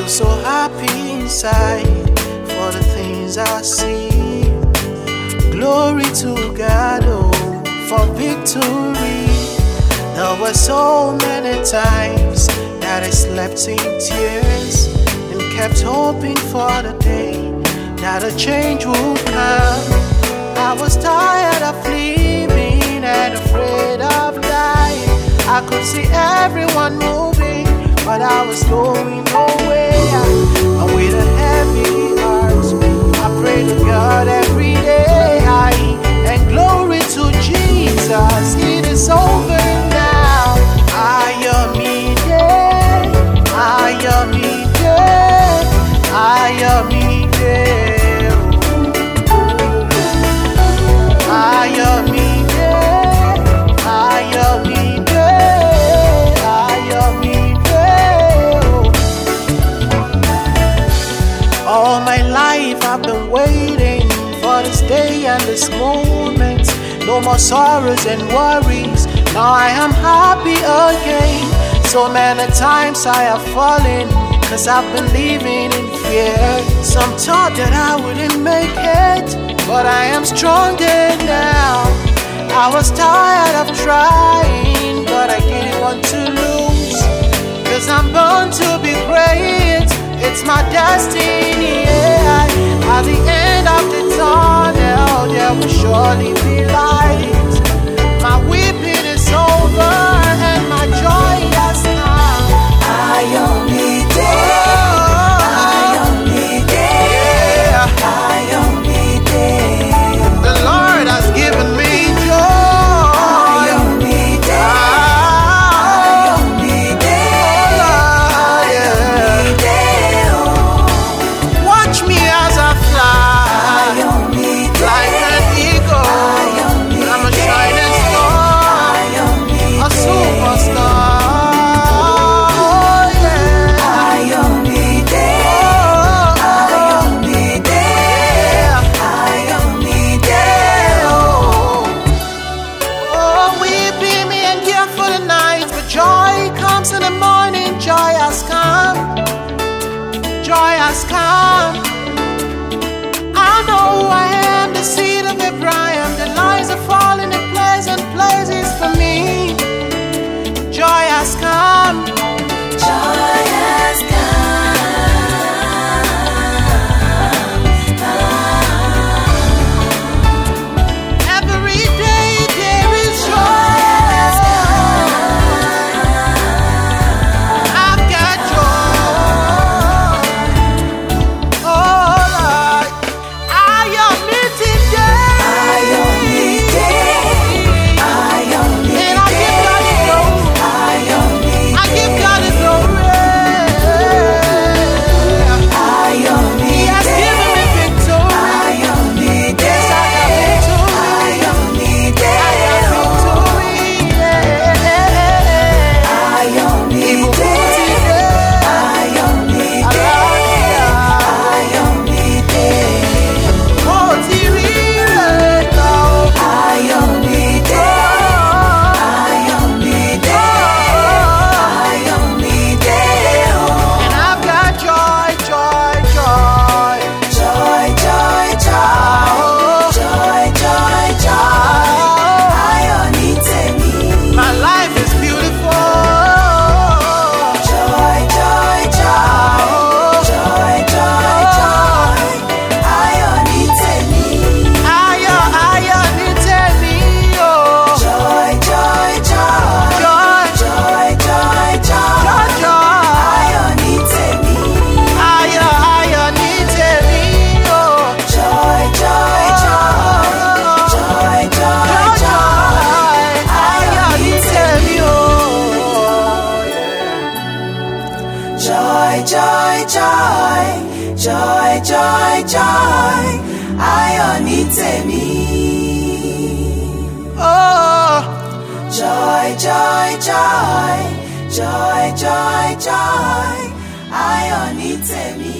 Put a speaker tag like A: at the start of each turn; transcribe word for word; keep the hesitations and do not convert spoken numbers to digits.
A: feel so happy inside for the things I see. Glory to God, oh, for victory. There were so many times that I slept in tears and kept hoping for the day that a change would come. I was tired of living and afraid of dying. I could see everyone moving, but I was going nowhere. And with a heavy heart, I pray to God every day. I, and glory to Jesus, it is over now. I am me dead, I am me dead, I am me dead. I am me dead, I am me dead, I am me dead. All my life I've been waiting for this day and this moment. No more sorrows and worries, now I am happy again. So many times I have fallen, cause I've been living in fear. Some thought that I wouldn't make it, but I am stronger now. I was tired of trying, but I didn't want to lose, cause I'm born to be great, it's my destiny, yeah. At the end of the tunnel, there will surely be light. My weeping is over and my joy has come.
B: I am me dead, I am me dead, I am me dead.
A: The Lord has given me joy.
B: I am me dead, I am me dead, I am me dead.
A: Watch me as I fly.
B: I am me dead,
A: Like an eagle,
B: I am me
A: I'm a
B: dead,
A: shining star,
B: I am me
A: a
B: dead.
A: superstar. Oh, yeah.
B: I am me dead, I am me dead, I am me dead.
A: Oh, oh, weeping may endure for the night, but joy comes in the morning. Joy has come, joy has come. I know I am the seed of Abraham. The lines are falling in pleasant places for me. Joy has come.
B: Joy has
A: Every day there is joy. I've got joy. Oh Lord, I am meeting day.
B: I am me dead, I am me
A: And I give God the
B: dead,
A: glory.
B: I am me
A: I give God the glory.
B: I am me
A: He has given me victory.
B: I am me dead,
A: Yes, I have victory.
B: I am me
A: I
B: dead,
A: have victory.
B: I am me
A: Evil
B: dead, I am me dead, I am me dead,
A: Oh, Tiri, love.
B: I am me dead, I am me dead, I am me dead.
A: And I've got joy, joy, joy.
B: Joy, joy, joy, joy, joy, joy. I need me.
A: My life is beautiful.
B: Joy, joy, joy, joy, joy, joy. I need me.
A: I, I, I need to be, oh.
B: Joy, joy, joy,
A: Joy,
B: joy, joy,
A: joy,
B: joy.
A: joy.
B: I need me.
A: I, I need to be, oh.
B: Joy, joy, joy, joy, joy, joy. I need me. Joy, joy, joy, joy, joy, joy. I need me.
A: Oh,
B: Joy, joy, joy, joy, joy, joy. I need me.